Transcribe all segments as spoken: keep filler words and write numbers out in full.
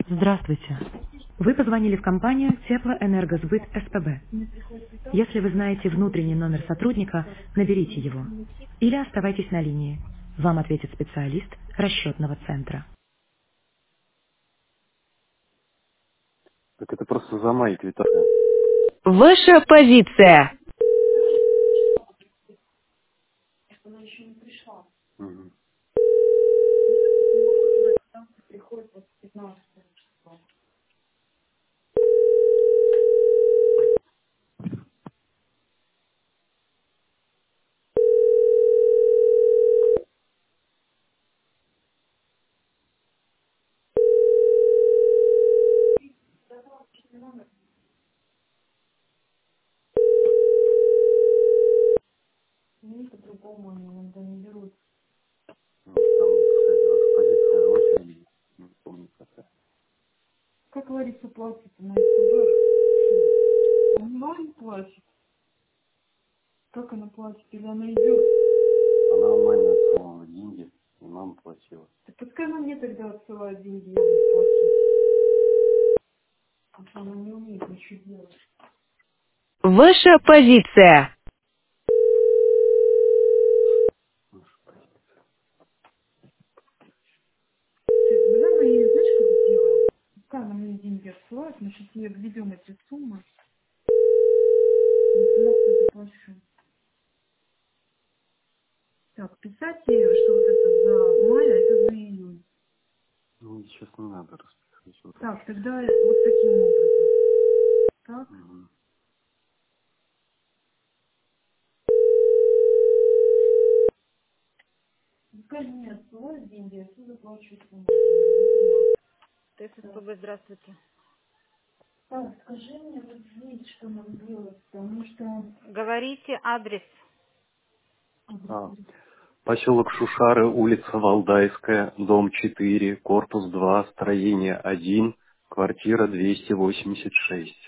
Здравствуйте. Вы позвонили в компанию Теплоэнергосбыт СПБ. Если вы знаете внутренний номер сотрудника, наберите его. Или оставайтесь на линии. Вам ответит специалист расчетного центра. Так это просто за май квитанция. Ваша позиция. Мгм. Ну, там, кстати, ваша позиция в очереди. Не помню какая. Как Лариса платит на СТБ? Онлайн платит? Как она платит? Или она идет? Она онлайн отсылала деньги, и мама платила. Так пускай она мне тогда отсылает деньги, я буду платить. Потому что она не умеет ничего делать. Ваша позиция. Ты, давай мы ей, знаешь, как сделаем? Пускай она мне деньги отсылает, мы сейчас ей введем эти суммы, мы сама все заплачу. Так, писать ей, что вот это за май, а это за июнь. Ну, сейчас не надо расписывать. Вот. Так, тогда вот таким образом. Так? Мгм. Пускай мне отсылают деньги, а я заплачу сумму. Т С С П Б, здравствуйте. Так, скажи мне, вот здесь, что нам делать, потому что... Говорите адрес. А, поселок Шушары, улица Валдайская, дом четыре, корпус два, строение один, квартира двести восемьдесят шесть.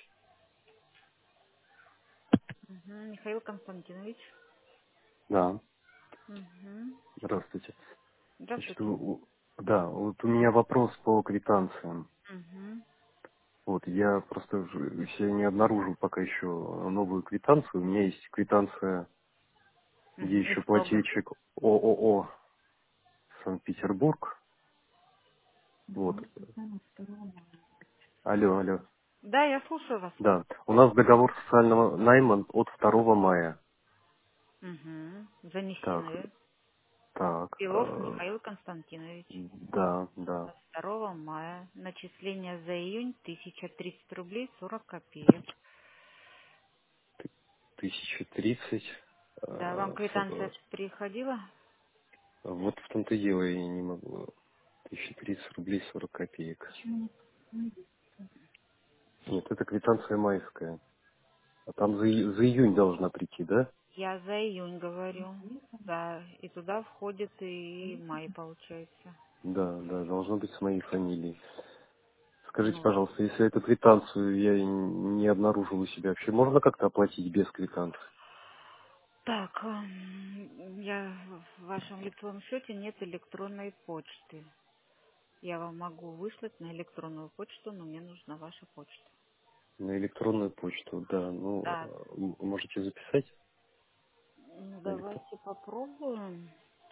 Мгм. Михаил Константинович. Да, Мгм. здравствуйте. Значит, Здравствуйте. у- у- да, вот у меня вопрос по квитанциям. Мгм. Вот, я просто в- себе не обнаружил пока еще новую квитанцию. У меня есть квитанция, где Мгм. еще Их много. плательщик ООО Санкт-Петербург. Вот. Договор социального второго мая. Алло, алло. Да, я слушаю вас. Да, у нас договор социального найма от второго мая. Угу. Так, Занесены. так, Белов э, Михаил Константинович. да, да. До второго мая. Начисление за июнь тысяча тридцать рублей сорок копеек. Тысяча тридцать. Да, вам э, квитанция с- приходила? Вот в том-то и дело, я не могу. Тысяча тридцать рублей сорок копеек. Почему не Нет, это квитанция майская. А там за, и- за июнь должна прийти, да? Я за июнь говорю. Да, и туда входит и май, получается. Да, да, должно быть с моей фамилией. Скажите, Ну, пожалуйста, если эту квитанцию я и не обнаружил у себя, вообще можно как-то оплатить без квитанции? так, эм, я в вашем лицевом счете нет электронной почты. Я вам могу выслать на электронную почту, но мне нужна ваша почта. На электронную почту, да. Ну, Да, э, м- можете записать? ну На электро- давайте попробуем.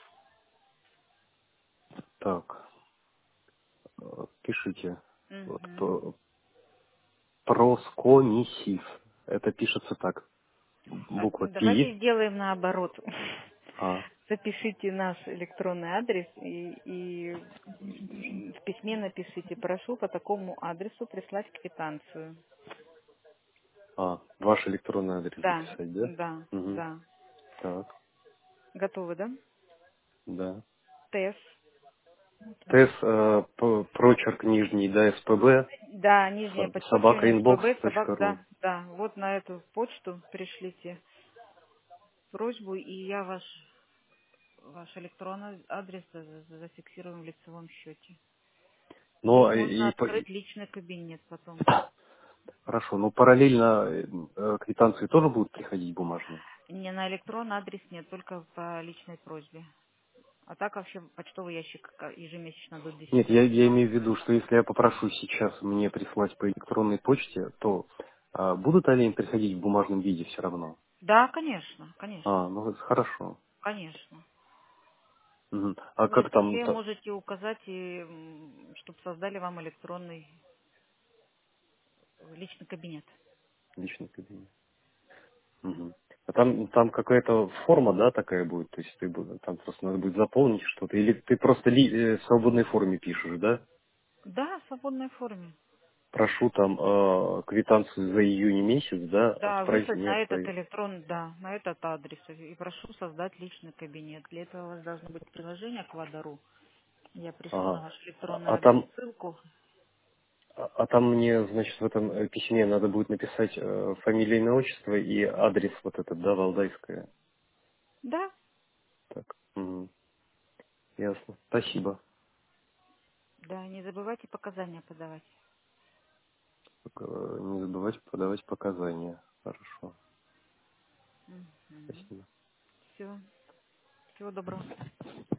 Так, э, пишите. Вот, Угу. п- проскомиссив. Это пишется так. Буква Давайте Пи. сделаем наоборот. А, Запишите наш электронный адрес и, и м, в письме напишите: прошу по такому адресу прислать квитанцию. а, ваш электронный адрес Да, записать, да? да, Угу. да. Так, Готовы, да? да. ТЭС. ТЭС, э, п- прочерк нижний, да, СПБ, Да, нижнее со- собака подчеркивание инбокс СПБ, собак, точка ру. да, да. Вот на эту почту пришлите просьбу, и я ваш, ваш электронный адрес за- за- зафиксирую в лицевом счете. Но Здесь и, можно и по- открыть личный кабинет потом. хорошо, но параллельно э, э, квитанции тоже будут приходить бумажные? Не на электронный адрес нет, только по личной просьбе. А так вообще почтовый ящик ежемесячно до Нет, десяти. я, я имею в виду, что если я попрошу сейчас мне прислать по электронной почте, то а, будут они приходить в бумажном виде все равно? Да, конечно, А, конечно, ну это хорошо. конечно. Мгм. А Вы как в там письме та- можете указать, и, чтобы создали вам электронный личный кабинет. личный кабинет? Мгм. А там, там какая-то форма, да, такая будет? То есть ты бу- там просто надо будет заполнить что-то? Или ты просто ли, э, в свободной форме пишешь, да? Да, в свободной форме. Прошу там э, квитанцию за июнь месяц, да, Да, отправить выслать мне на этот отправить. электрон, да, на этот адрес. И прошу создать личный кабинет. Для этого у вас должно быть приложение к Вадару. Я пришлю на Ага. ваш А, электронный а адрес там, ссылку. а, а там мне, значит, в этом э, письме надо будет написать э, фамилия, имя, отчество и адрес вот этот, да, Валдайская. Да, Так, мгм. Ясно. Спасибо. да, не забывайте показания подавать. Так, э, Не забывать подавать показания. Хорошо. Спасибо. Все, всего доброго.